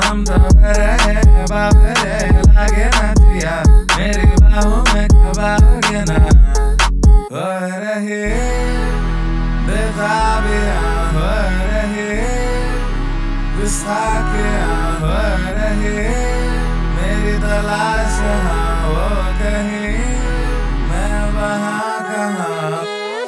हम तो रहे बाबरे लागे ना दिया मेरी बाहों में कब आओगे ना हो रहे बेताबियां हो रहे गुस्ताखियां हो रहे मेरी तलाश हाँ वो कहीं मैं वहाँ कहाँ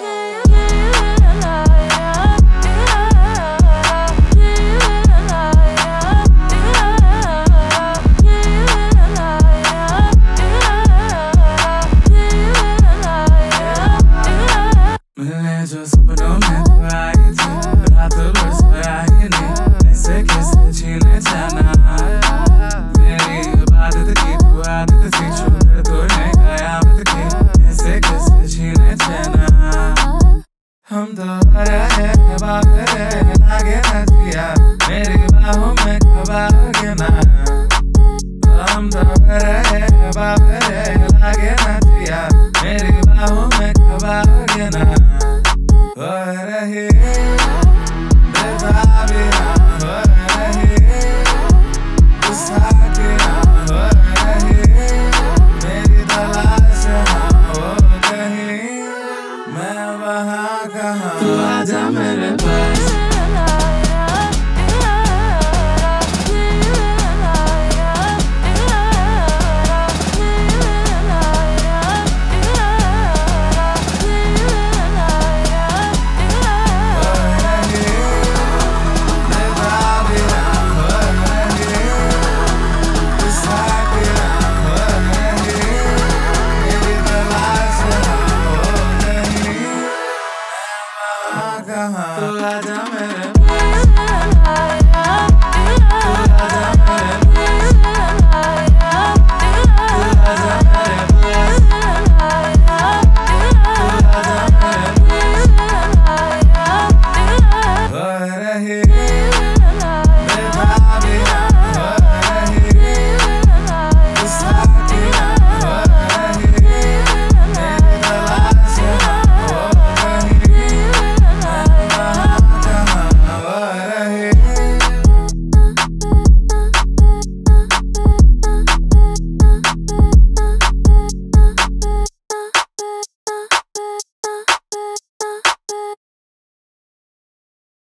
मिलने जो सपनों में तू आई थी रात भर सोया ही नहीं ऐसे कैसे छीने जाना मेरी इबादत की तू आदत थी छूकर तो नहीं कयामत की ऐसे कैसे छीने जाना हम तो रहे बाबरे लागे ना दिया मेरी बाहों में कब आओगे ना